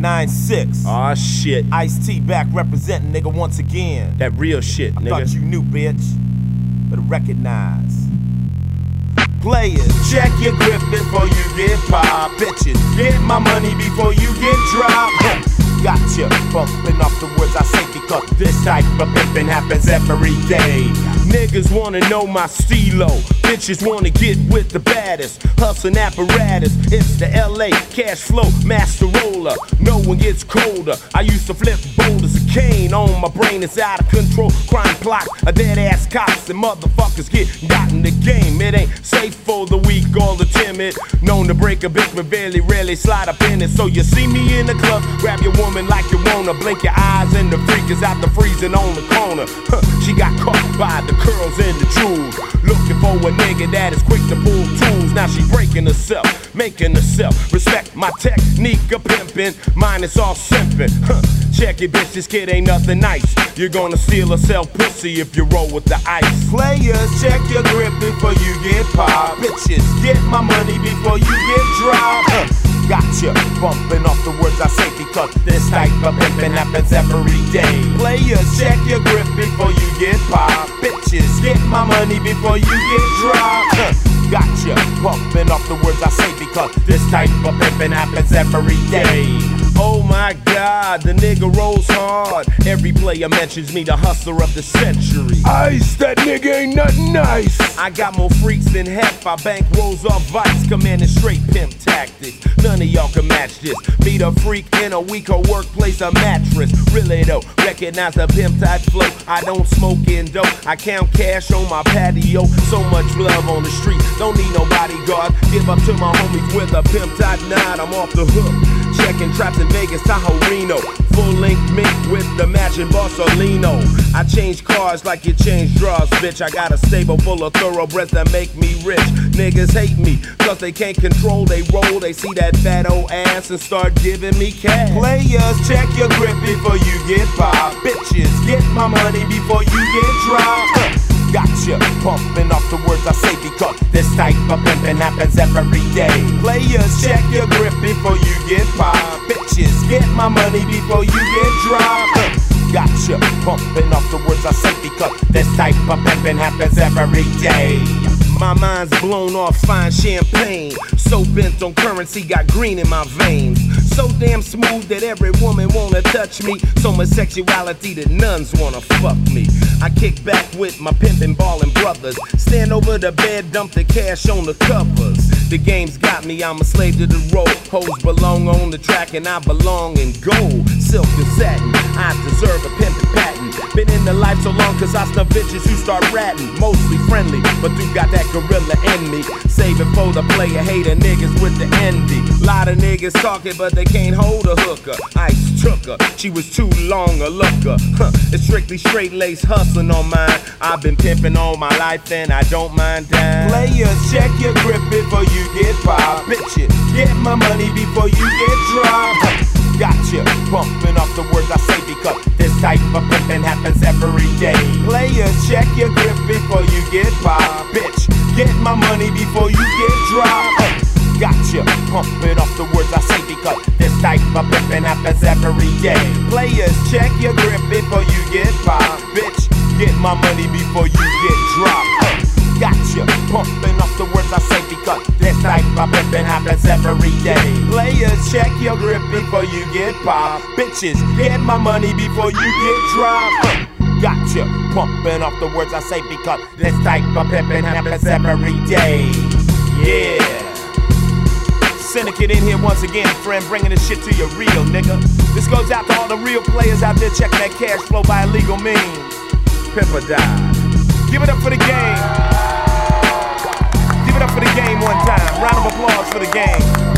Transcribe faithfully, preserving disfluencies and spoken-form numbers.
nine six. Aw, shit. Ice-T back representing, nigga, once again. That real shit, I nigga. thought you knew, bitch. Better recognize. Players, check your grip before you get popped. Bitches, get my money before you get dropped. Gotcha, bumping off the words I say because this type of pimping happens every day. Niggas wanna know my stilo. Bitches wanna get with the baddest. Hustling apparatus, it's the L A cash flow master roller. No one gets colder. I used to flip boulders of cane on my brain. It's out of control. Crime plot, a dead ass cops and motherfuckers get got in the game. It ain't safe for the weak or the timid. Known to break a big but very rarely slide up in it. So you see me in the club, grab your woman like you wanna. Blink your eyes and the freak is out the freezing on the corner. Huh, she got caught by the curls and the jewels. Looking for a nigga that is quick to pull tools. Now she breaking herself, making herself. Respect my technique of pimping, mine is all simping. Huh, check it, bitch, this kid ain't nothing nice. You're gonna steal or sell pussy if you roll with the ice. Players, check your grip before you get popped. Bitches, get my money before you get dropped. Huh. Gotcha, bumping off the words I say because this type of pimping happens every day. Players, check your grip before you get popped. Bitches, get my money before you get dropped. Huh. Gotcha, bumping off the words I say because this type of pimping happens every day. Oh my God, the nigga rolls hard. Every player mentions me, the hustler of the century. Ice, that nigga ain't nothing nice. I got more freaks than hef. I bank rolls off vice, commanding straight pimp tactics. None of y'all can match this. Meet a freak in a weaker workplace, a mattress. Really though, recognize the pimp type flow. I don't smoke in dope. I count cash on my patio. So much love on the street. Don't need no bodyguard. Give up to my homies with a pimp type nod. I'm off the hook. Checking traps in Vegas, Tahoe, Reno. Full length mink with the matching Borsalino. I change cars like you change drawers, bitch. I got a stable full of thoroughbreds that make me rich. Niggas hate me, cause they can't control they roll. They see that fat old ass and start giving me cash. Players, check your grip before you get popped. Bitches, get my money before you get dropped. Gotcha, pumping off the words I say because this type of pimping happens every day. Players, check your grip before you get popped. Bitches, get my money before you get dropped. Gotcha, pumping off the words I say because this type of pimping happens every day. My mind's blown off fine champagne. So bent on currency, got green in my veins. So damn smooth that every woman wanna touch me. So much sexuality that nuns wanna fuck me. I kick back with my pimpin' ballin' brothers. Stand over the bed, dump the cash on the covers. The game's got me, I'm a slave to the road. Hoes belong on the track and I belong in gold. Silk and satin, I deserve a pimpin' patent. Been in the life so long cause I snuff bitches who start ratting. Mostly friendly, but you got that gorilla in me. Save it for the player hater niggas with the envy. Lot of niggas talking but they can't hold a hooker. Ice took her, she was too long a looker. Huh, it's strictly straight lace hustling on mine. I've been pimping all my life and I don't mind dying. Players, check your grip before you get popped. Bitches, get my money before you get dropped. Gotcha, bumping off the words I say because this type of pimping happens every day. Players, check your grip before you get popped. Bitch, get my money before you get dropped. Gotcha, pumping off the words I say because this type of pimping happens every day. Players, check your grip before you get popped. Bitch, get my money before you get dropped. Gotcha, pumping off the words I say because this type of pimping happens every day. Players, check your grip before you get popped. Bitches, get my money before you get dropped. Gotcha, pumping off the words I say because this type of pimping happens every day. Yeah. Syndicate in here once again, friend, bringing this shit to you real, nigga. This goes out to all the real players out there checking that cash flow by illegal means. Pimp or die. Give it up for the game. Give it up for the game one time. Round of applause for the game.